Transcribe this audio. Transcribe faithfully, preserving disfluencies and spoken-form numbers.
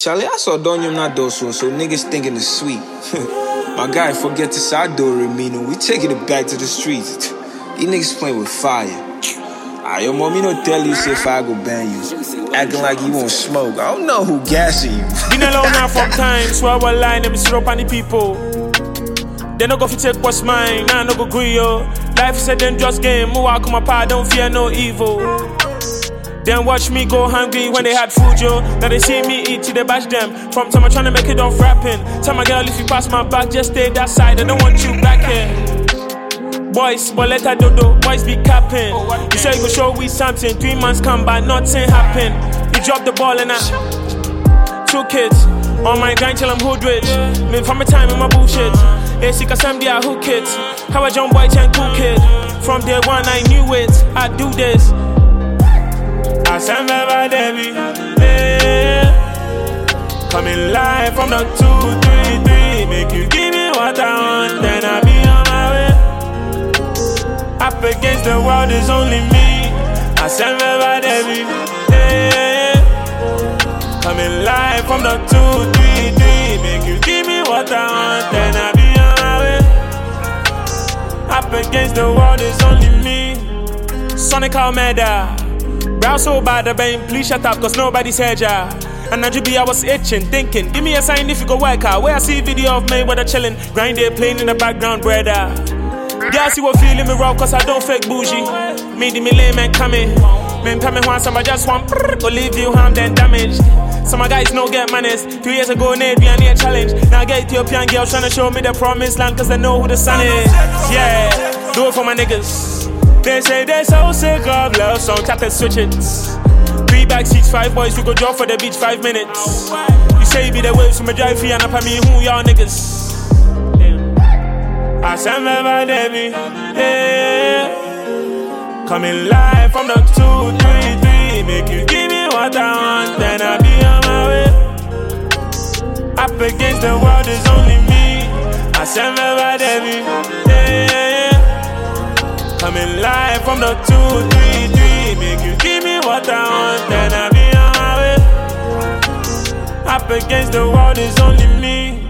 Charlie, I saw Donyum not doso, so niggas thinking it's sweet. My guy, forget the side door, Remino. We taking it back to the streets. These niggas playing with fire. Ah, yo, mommy don't tell you say fire go ban you. Acting like you won't smoke. I don't know who gassing you. Been alone now from time, so I will line them syrup on the people. They no go fi take what's mine, nah no go agree yo. Life is a dangerous game, move out come apart, don't fear no evil. Then watch me go hungry when they had food, yo. Now they see me eat till they bash them. From time I'm trying to make it off rapping. Tell my girl if you pass my back, just stay that side. I don't want you back here. Boys, but let her dodo, boys be capping. You say you go show we something, three months come by, nothing happen. You drop the ball and I two kids on my grind till I'm hood rich. Me from my time in my bullshit. Yeah, see, cause I'm there, who kids? How a young boy can cool kid. From day one I knew it, I do this. I send my Debbie, yeah. Coming live from the two, three, three. Make you give me what I want, then I'll be on my way. Up against the world is only me. I send my Debbie, yeah. Coming live from the two, three, three. Make you give me what I want, then I'll be on my way. Up against the world is only me. Sonic Almeida. Brow so bad, I been please shut up, cause nobody's heard ya. And now I was itching, thinking, give me a sign if you go work out. Where I see video of me where they chilling, grind they playing in the background, brother. Yeah, see what feeling me raw, cause I don't fake bougie. Me the me lame and coming. Men coming once, somebody just want go leave you harmed and damaged. Some of guys no get manners. Two years ago, Nate be a near challenge. Now I get Ethiopian girls trying to show me the promised land, cause they know who the sun is. Yeah, do it for my niggas. They say they so sick of love song, tap and switch it. Three back seats, five boys, we go drop for the beach, five minutes. You say you be the waves from a drive free and up at me, who y'all niggas? I send my Debbie, yeah. Coming live from the two, three, three. Make you give me what I want, then I'll be on my way. Up against the world is only me. I send my Debbie, yeah. Coming live from the two, three, three. Make you give me what I want, then I'll be on my way. Up against the world is only me.